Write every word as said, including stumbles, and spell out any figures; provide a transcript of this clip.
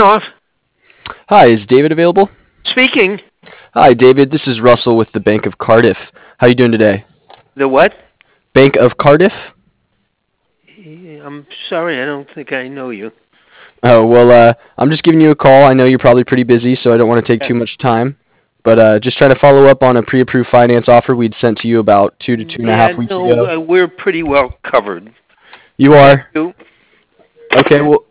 off. Hi, is David available? Speaking. Hi, David. This is Russell with the Bank of Cardiff. How you doing today? The what? Bank of Cardiff? I'm sorry, I don't think I know you. Oh, well, uh, I'm just giving you a call. I know you're probably pretty busy, so I don't want to take too much time. But uh, just trying to follow up on a pre-approved finance offer we'd sent to you about two to two and a Yeah, half weeks no, ago. uh, we're pretty well covered. You Thank are? you. Okay, well,